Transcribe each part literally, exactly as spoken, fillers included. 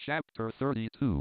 Chapter thirty-two.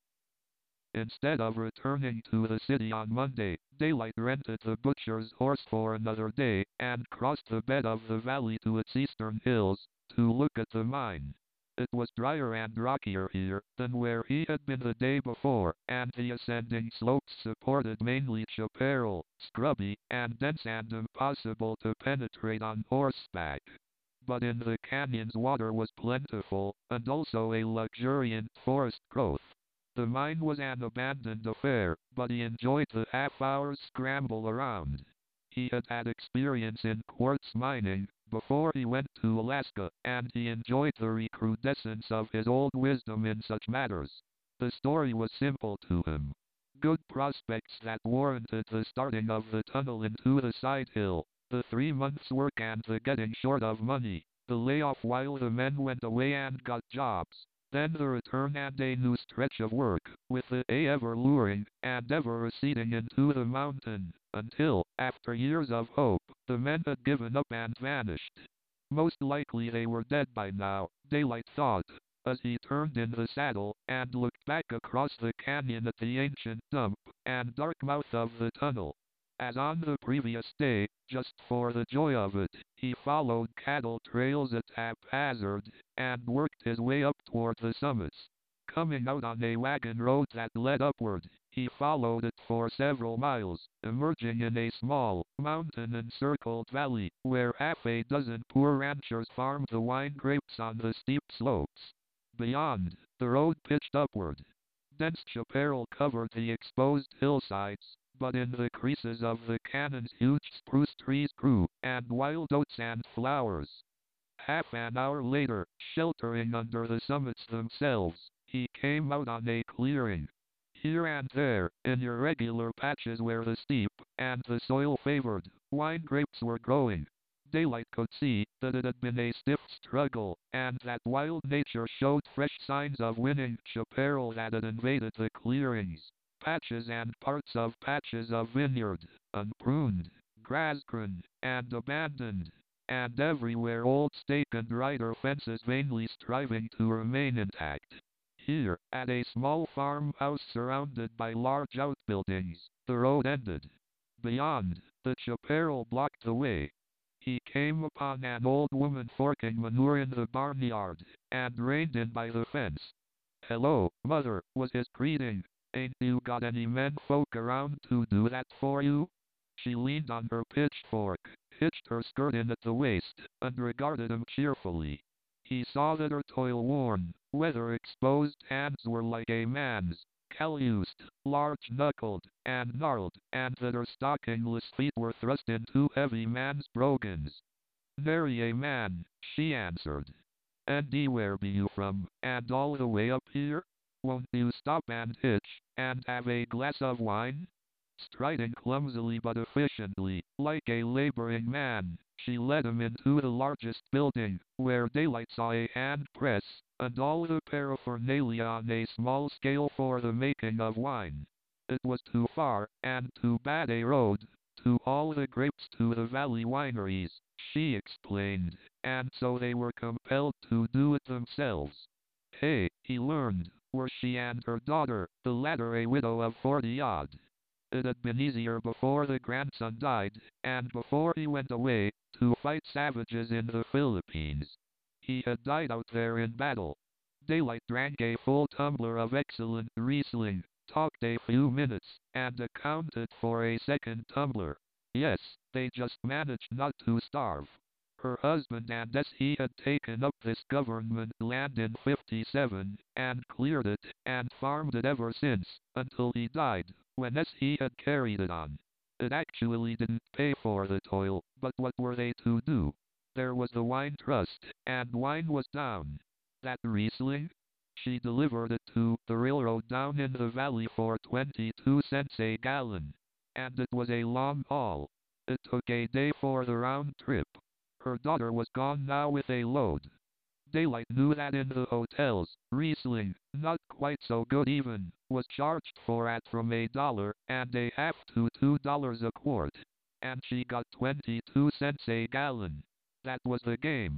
Instead of returning to the city on Monday, Daylight rented the butcher's horse for another day, and crossed the bed of the valley to its eastern hills, to look at the mine. It was drier and rockier here than where he had been the day before, and the ascending slopes supported mainly chaparral, scrubby, and dense and impossible to penetrate on horseback. But in the canyons water was plentiful, and also a luxuriant forest growth. The mine was an abandoned affair, but he enjoyed the half-hour's scramble around. He had had experience in quartz mining before he went to Alaska, and he enjoyed the recrudescence of his old wisdom in such matters. The story was simple to him. Good prospects that warranted the starting of the tunnel into the side hill, the three months' work and the getting short of money, the layoff while the men went away and got jobs, then the return and a new stretch of work, with the A ever luring, and ever receding into the mountain, until, after years of hope, the men had given up and vanished. Most likely they were dead by now, Daylight thought, as he turned in the saddle, and looked back across the canyon at the ancient dump, and dark mouth of the tunnel. As on the previous day, just for the joy of it, he followed cattle trails at haphazard, and worked his way up toward the summits. Coming out on a wagon road that led upward, he followed it for several miles, emerging in a small, mountain-encircled valley, where half a dozen poor ranchers farmed the wine grapes on the steep slopes. Beyond, the road pitched upward. Dense chaparral covered the exposed hillsides, but in the creases of the canyons huge spruce trees grew, and wild oats and flowers. Half an hour later, sheltering under the summits themselves, he came out on a clearing. Here and there, in irregular patches where the steep, and the soil favored, wine grapes were growing. Daylight could see that it had been a stiff struggle, and that wild nature showed fresh signs of winning chaparral that had invaded the clearings. Patches and parts of patches of vineyard, unpruned, grass-grown, and abandoned, and everywhere old stake and rider fences vainly striving to remain intact. Here, at a small farmhouse surrounded by large outbuildings, the road ended. Beyond, the chaparral blocked the way. He came upon an old woman forking manure in the barnyard, and reined in by the fence. "Hello, mother," was his greeting. "Ain't you got any men folk around to do that for you?" She leaned on her pitchfork, hitched her skirt in at the waist, and regarded him cheerfully. He saw that her toil-worn, weather-exposed hands were like a man's, calloused, large-knuckled, and gnarled, and that her stockingless feet were thrust into heavy man's brogans. "Nary a man," she answered. "And where be you from, and all the way up here? Won't you stop and hitch, and have a glass of wine?" Striding clumsily but efficiently, like a laboring man, she led him into the largest building, where Daylight saw a hand press, and all the paraphernalia on a small scale for the making of wine. It was too far, and too bad a road, to haul the grapes to the valley wineries, she explained, and so they were compelled to do it themselves. Hey, he learned, were she and her daughter, the latter a widow of forty-odd. It had been easier before the grandson died, and before he went away, to fight savages in the Philippines. He had died out there in battle. Daylight drank a full tumbler of excellent Riesling, talked a few minutes, and accounted for a second tumbler. Yes, they just managed not to starve. Her husband and S he had taken up this government land in fifty-seven, and cleared it, and farmed it ever since, until he died, when S he had carried it on. It actually didn't pay for the toil, but what were they to do? There was the wine trust, and wine was down. That Riesling? She delivered it to the railroad down in the valley for twenty-two cents a gallon. And it was a long haul. It took a day for the round trip. Her daughter was gone now with a load. Daylight knew that in the hotels, Riesling, not quite so good even, was charged for at from a dollar and a half to two dollars a quart. And she got twenty-two cents a gallon. That was the game.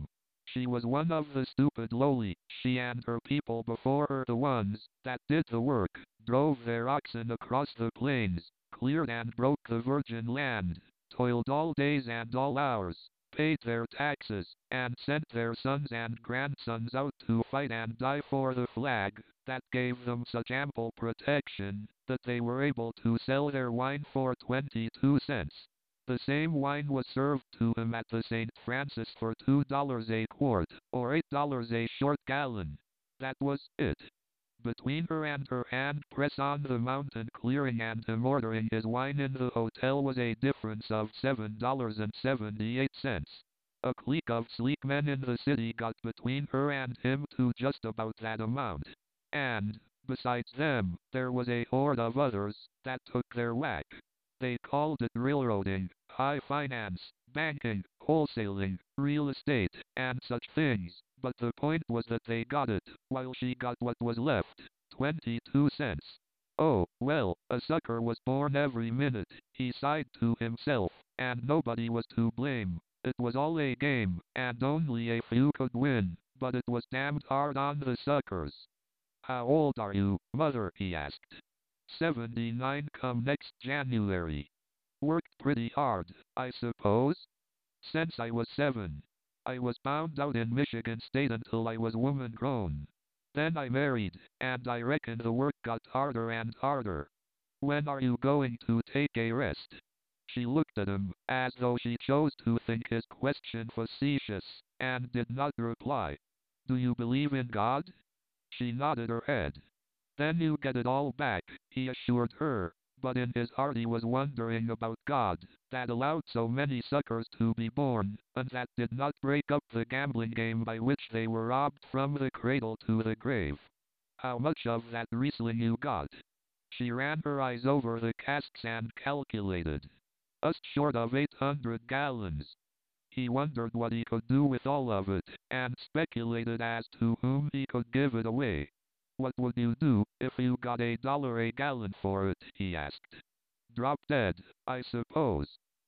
She was one of the stupid lowly, she and her people before her, the ones that did the work, drove their oxen across the plains, cleared and broke the virgin land, toiled all days and all hours, paid their taxes, and sent their sons and grandsons out to fight and die for the flag, that gave them such ample protection, that they were able to sell their wine for twenty-two cents. The same wine was served to him at the Saint Francis for two dollars a quart, or eight dollars a short gallon. That was it. Between her and her hand press on the mountain clearing and him ordering his wine in the hotel was a difference of seven dollars and seventy-eight cents. A clique of sleek men in the city got between her and him to just about that amount. And, besides them, there was a horde of others that took their whack. They called it railroading, high finance, banking, wholesaling, real estate, and such things, but the point was that they got it, while she got what was left, twenty-two cents. Oh, well, a sucker was born every minute, he sighed to himself, and nobody was to blame. It was all a game, and only a few could win, but it was damned hard on the suckers. How old are you, mother? He asked. seventy-nine come next January. Worked pretty hard, I suppose? Since I was seven. I was bound out in Michigan State until I was woman grown. Then I married, and I reckon the work got harder and harder. When are you going to take a rest? She looked at him, as though she chose to think his question facetious, and did not reply. Do you believe in God? She nodded her head. Then you get it all back, he assured her, but in his heart he was wondering about God, that allowed so many suckers to be born, and that did not break up the gambling game by which they were robbed from the cradle to the grave. How much of that Riesling you got? She ran her eyes over the casks and calculated. Just short of eight hundred gallons. He wondered what he could do with all of it, and speculated as to whom he could give it away. What would you do if you got a dollar a gallon for it? He asked. Drop dead, I suppose.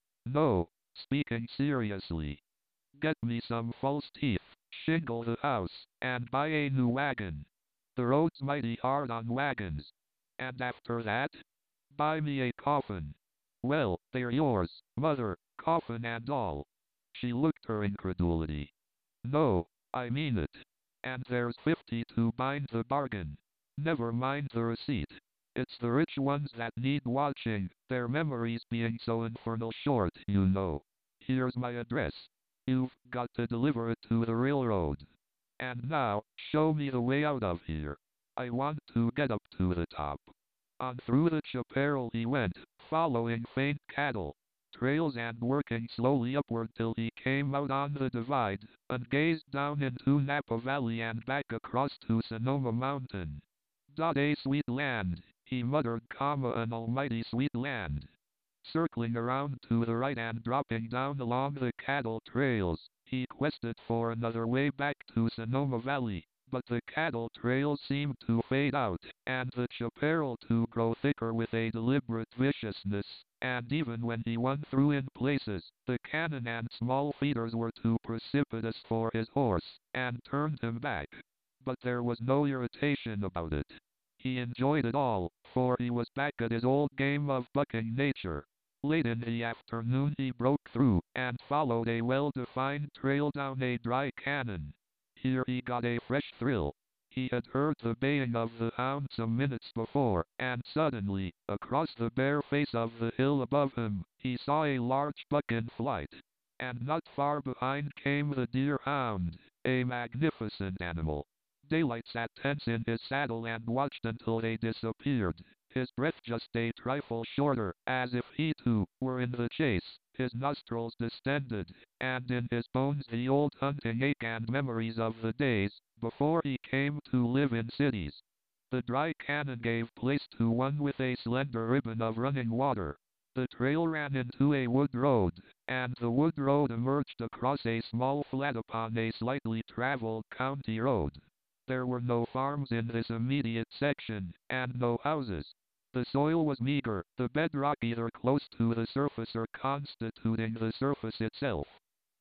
No, speaking seriously. Get me some false teeth, shingle the house, and buy a new wagon. The road's mighty hard on wagons. And after that? Buy me a coffin. Well, they're yours, mother, coffin and all. She looked her incredulity. No, I mean it. And there's fifty to bind the bargain. Never mind the receipt. It's the rich ones that need watching, their memories being so infernal short, you know. Here's my address. You've got to deliver it to the railroad. And now, show me the way out of here. I want to get up to the top. On through the chaparral he went, following faint cattle trails and working slowly upward till he came out on the divide, and gazed down into Napa Valley and back across to Sonoma Mountain. Dot a sweet land, he muttered, comma, an almighty sweet land. Circling around to the right and dropping down along the cattle trails, he quested for another way back to Sonoma Valley, but the cattle trails seemed to fade out, and the chaparral to grow thicker with a deliberate viciousness, and even when he won through in places, the cannon and small feeders were too precipitous for his horse, and turned him back. But there was no irritation about it. He enjoyed it all, for he was back at his old game of bucking nature. Late in the afternoon he broke through, and followed a well-defined trail down a dry cannon. Here he got a fresh thrill. He had heard the baying of the hound some minutes before, and suddenly, across the bare face of the hill above him, he saw a large buck in flight. And not far behind came the deer hound, a magnificent animal. Daylight sat tense in his saddle and watched until they disappeared, his breath just a trifle shorter, as if he too were in the chase, his nostrils distended, and in his bones the old hunting ache and memories of the days before he came to live in cities. The dry cannon gave place to one with a slender ribbon of running water. The trail ran into a wood road, and the wood road emerged across a small flat upon a slightly traveled county road. There were no farms in this immediate section, and no houses. The soil was meager, the bedrock either close to the surface or constituting the surface itself.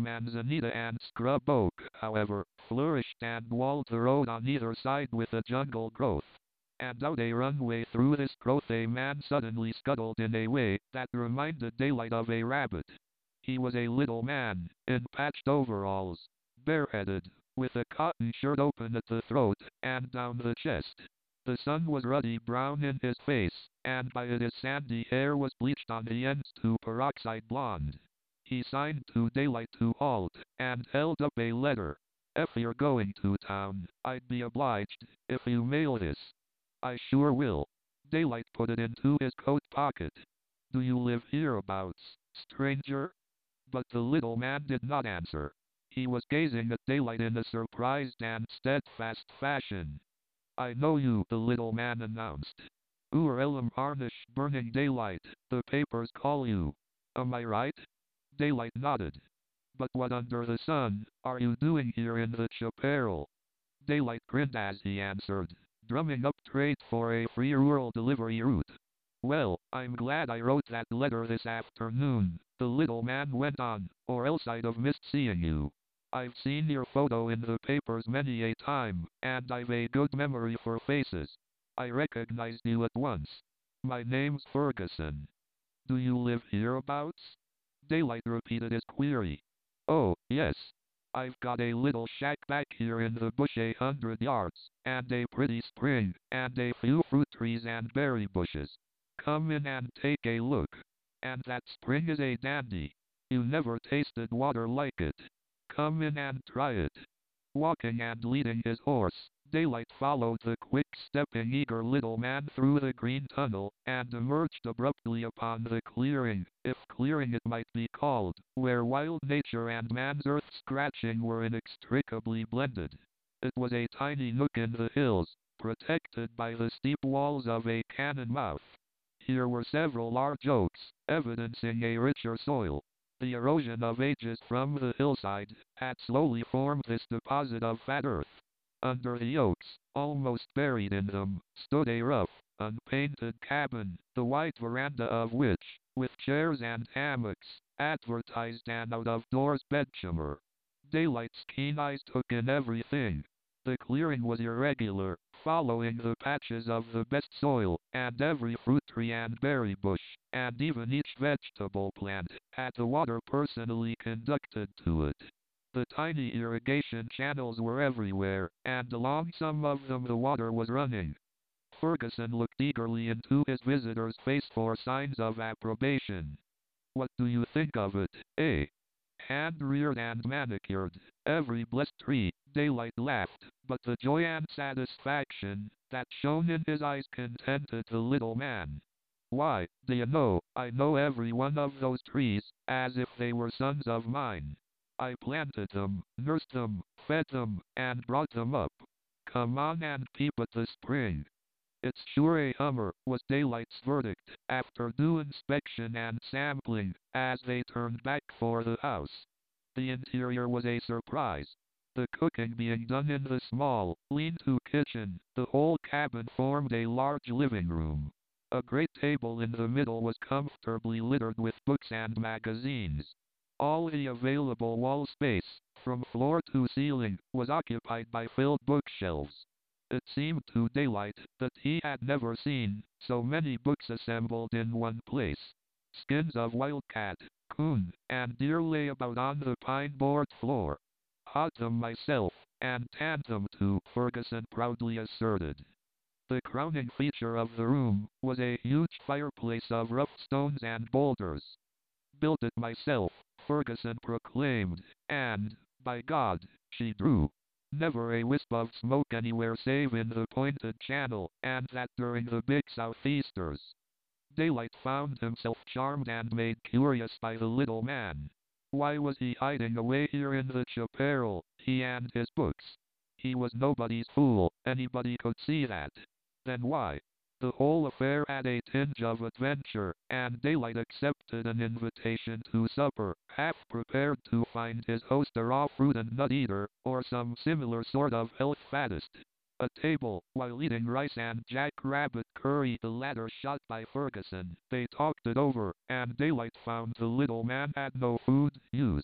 Manzanita and scrub oak, however, flourished and walled the road on either side with a jungle growth. And out a runway through this growth a man suddenly scuttled in a way that reminded Daylight of a rabbit. He was a little man, in patched overalls, bareheaded, with a cotton shirt open at the throat and down the chest. The sun was ruddy brown in his face, and by it his sandy hair was bleached on the ends to peroxide blonde. He signed to Daylight to halt, and held up a letter. If you're going to town, I'd be obliged if you mail this. I sure will. Daylight put it into his coat pocket. Do you live hereabouts, stranger? But the little man did not answer. He was gazing at Daylight in a surprised and steadfast fashion. I know you, the little man announced. Ur Elam Harnish Burning Daylight, the papers call you. Am I right? Daylight nodded. But what under the sun are you doing here in the chaparral? Daylight grinned as he answered, drumming up trade for a free rural delivery route. Well, I'm glad I wrote that letter this afternoon, the little man went on, or else I'd have missed seeing you. I've seen your photo in the papers many a time, and I've a good memory for faces. I recognized you at once. My name's Ferguson. Do you live hereabouts? Daylight repeated his query. Oh, yes. I've got a little shack back here in the bush a hundred yards, and a pretty spring, and a few fruit trees and berry bushes. Come in and take a look. And that spring is a dandy. You never tasted water like it. Come in and try it. Walking and leading his horse, Daylight followed the quick-stepping eager little man through the green tunnel, and emerged abruptly upon the clearing, if clearing it might be called, where wild nature and man's earth-scratching were inextricably blended. It was a tiny nook in the hills, protected by the steep walls of a cannon mouth. Here were several large oaks, evidencing a richer soil. The erosion of ages from the hillside had slowly formed this deposit of fat earth. Under the oaks, almost buried in them, stood a rough, unpainted cabin, the wide veranda of which, with chairs and hammocks, advertised an out-of-doors bedchamber. Daylight's keen eyes took in everything. The clearing was irregular, following the patches of the best soil, and every fruit tree and berry bush, and even each vegetable plant, had the water personally conducted to it. The tiny irrigation channels were everywhere, and along some of them the water was running. Ferguson looked eagerly into his visitor's face for signs of approbation. What do you think of it, eh? Hand-reared and manicured, every blessed tree, Daylight laughed, but the joy and satisfaction that shone in his eyes contented the little man. Why, do you know, I know every one of those trees, as if they were sons of mine. I planted them, nursed them, fed them, and brought them up. Come on and peep at the spring. It's sure a hummer, was Daylight's verdict, after due inspection and sampling, as they turned back for the house. The interior was a surprise. The cooking being done in the small, lean-to kitchen, the whole cabin formed a large living room. A great table in the middle was comfortably littered with books and magazines. All the available wall space, from floor to ceiling, was occupied by filled bookshelves. It seemed to Daylight that he had never seen so many books assembled in one place. Skins of wildcat, coon, and deer lay about on the pine-board floor. Caught them myself, and tanned them too, Ferguson proudly asserted. The crowning feature of the room was a huge fireplace of rough stones and boulders. Built it myself, Ferguson proclaimed, and, by God, she drew. Never a wisp of smoke anywhere save in the pointed channel, and that during the big southeasters. Daylight found himself charmed and made curious by the little man. Why was he hiding away here in the chaparral, he and his books? He was nobody's fool, anybody could see that. Then why? The whole affair had a tinge of adventure, and Daylight accepted an invitation to supper, half prepared to find his host a raw fruit and nut eater, or some similar sort of health faddist. At table, while eating rice and jackrabbit curry, the latter shot by Ferguson, they talked it over, and Daylight found the little man had no food use.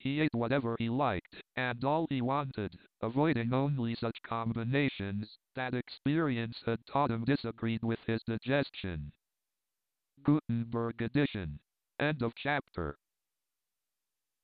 He ate whatever he liked, and all he wanted, avoiding only such combinations that experience had taught him disagreed with his digestion. Gutenberg edition. End of chapter.